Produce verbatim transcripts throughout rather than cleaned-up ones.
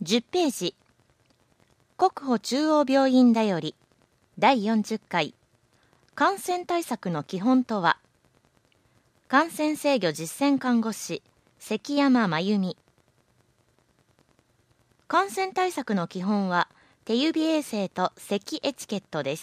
じゅっページ、国保中央病院だよりだいよんじゅっかい、感染対策の基本とは。感染制御実践看護師関山真由美。感染対策の基本は手指衛生と咳エチケットです。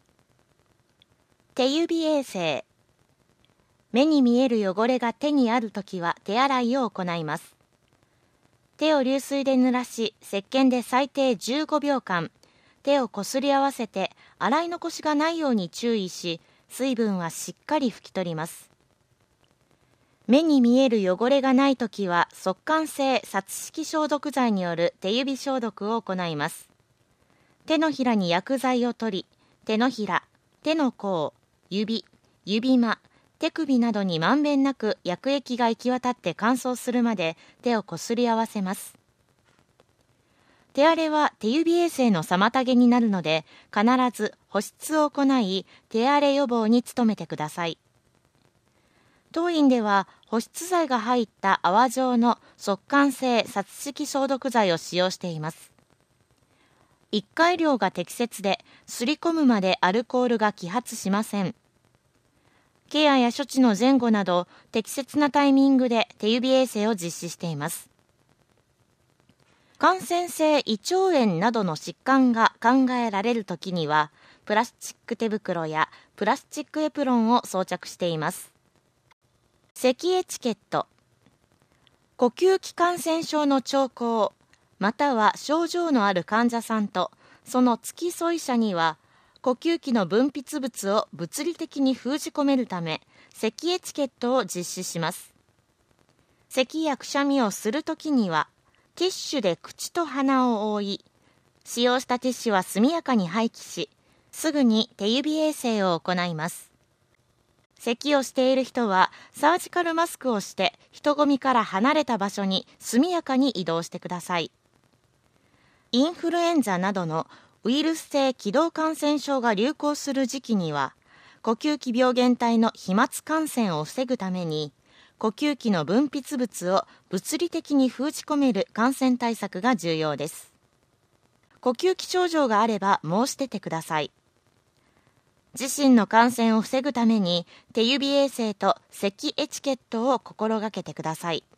手指衛生。目に見える汚れが手にあるときは手洗いを行います。手を流水で濡らし、石鹸で最低じゅうごびょうかん、手をこすり合わせて洗い残しがないように注意し、水分はしっかり拭き取ります。目に見える汚れがないときは、速乾性殺色消毒剤による手指消毒を行います。手のひらに薬剤を取り、手のひら、手の甲、指、指間、手首などにまんべんなく薬液が行き渡って乾燥するまで手をこすり合わせます。手荒れは手指衛生の妨げになるので、必ず保湿を行い、手荒れ予防に努めてください。当院では保湿剤が入った泡状の速乾性殺色消毒剤を使用しています。いっかい量が適切で、すり込むまでアルコールが揮発しません。ケアや処置の前後など適切なタイミングで手指衛生を実施しています。感染性胃腸炎などの疾患が考えられるときには、プラスチック手袋やプラスチックエプロンを装着しています。咳エチケット。呼吸器感染症の兆候、または症状のある患者さんとその付き添い者には、呼吸器の分泌物を物理的に封じ込めるため、咳エチケットを実施します。咳やくしゃみをするときには、ティッシュで口と鼻を覆い、使用したティッシュは速やかに廃棄し、すぐに手指衛生を行います。咳をしている人は、サージカルマスクをして、人混みから離れた場所に速やかに移動してください。インフルエンザなどのウイルス性気道感染症が流行する時期には、呼吸器病原体の飛沫感染を防ぐために、呼吸器の分泌物を物理的に封じ込める感染対策が重要です。呼吸器症状があれば申し出てください。自身の感染を防ぐために手指衛生と咳エチケットを心がけてください。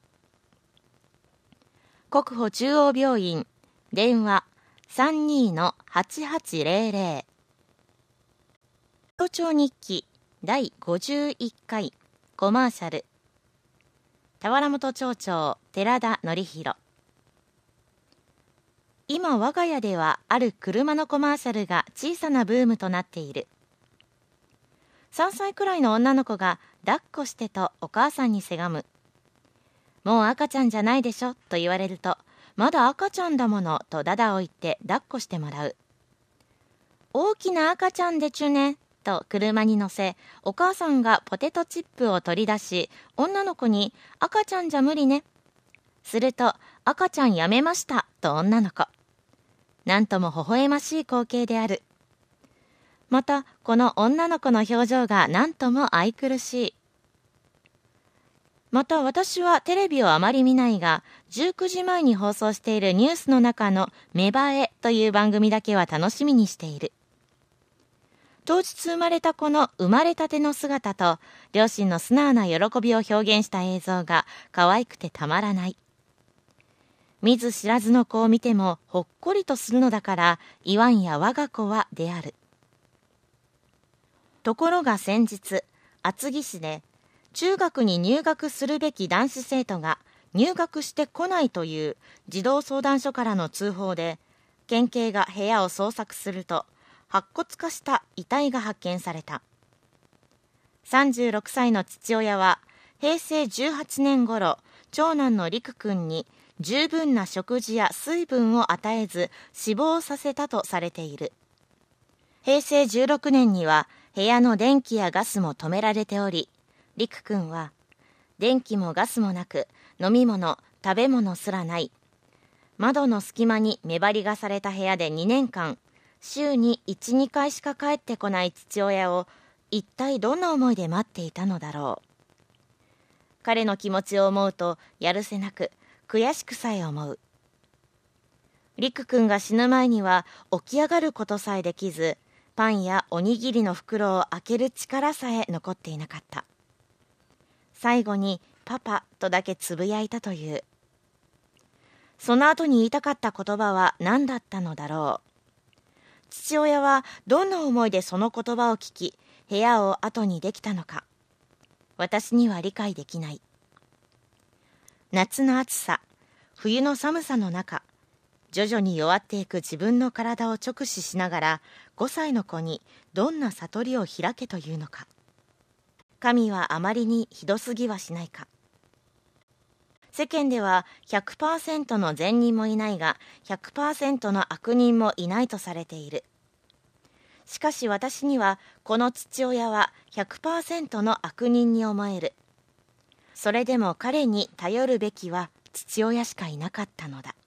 国保中央病院電話 さんにー はちはちぜろぜろ。早朝日記だいごじゅういっかいコマーシャル。田原本町長寺田則弘。今我が家ではある車のコマーシャルが小さなブームとなっている。さんさいくらいの女の子が抱っこしてとお母さんにせがむ。もう赤ちゃんじゃないでしょと言われると、まだ赤ちゃんだものとダダを言って抱っこしてもらう。大きな赤ちゃんでちゅねと車に乗せ、お母さんがポテトチップを取り出し、女の子に赤ちゃんじゃ無理ね。すると赤ちゃんやめましたと女の子。なんとも微笑ましい光景である。またこの女の子の表情がなんとも愛くるしい。また私はテレビをあまり見ないが、じゅうくじまえに放送しているニュースの中の芽生えという番組だけは楽しみにしている。当日生まれた子の生まれたての姿と両親の素直な喜びを表現した映像が可愛くてたまらない。見ず知らずの子を見てもほっこりとするのだから言わんや我が子はである。ところが先日、厚木市で中学に入学するべき男子生徒が入学してこないという児童相談所からの通報で、県警が部屋を捜索すると白骨化した遺体が発見された。さんじゅうろくさいの父親はへいせいじゅうはちねん頃、長男の陸くんに十分な食事や水分を与えず死亡させたとされている。へいせいじゅうろくねんには部屋の電気やガスも止められており、陸くんは電気もガスもなく飲み物、食べ物すらない。窓の隙間に目張りがされた部屋でにねんかん、週にいち、にかいしか帰ってこない父親を一体どんな思いで待っていたのだろう。彼の気持ちを思うとやるせなく悔しくさえ思う。 りくくんが死ぬ前には起き上がることさえできず、パンやおにぎりの袋を開ける力さえ残っていなかった。最後にパパとだけつぶやいたという。その後に言いたかった言葉は何だったのだろう。父親はどんな思いでその言葉を聞き、部屋を後にできたのか。私には理解できない。夏の暑さ、冬の寒さの中、徐々に弱っていく自分の体を直視しながら、ごさいの子にどんな悟りを開けというのか。神はあまりにひどすぎはしないか。世間では ひゃくパーセント の善人もいないが ひゃくパーセント の悪人もいないとされている。しかし私にはこの父親は ひゃくパーセント の悪人に思える。それでも彼に頼るべきは父親しかいなかったのだ。